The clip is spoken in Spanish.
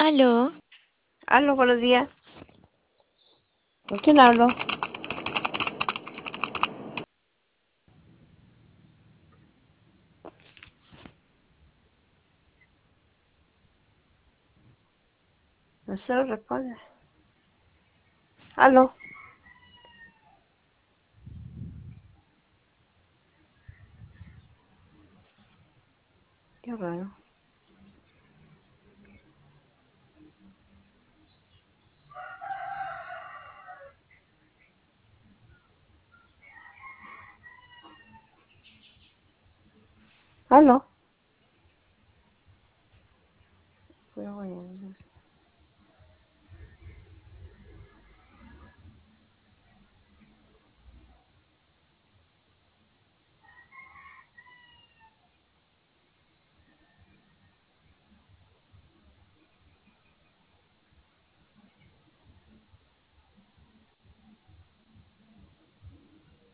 Aló, Aló, buenos días. ¿Con quién hablo? No se lo responde. Aló. Qué raro. Aló. Pero bueno,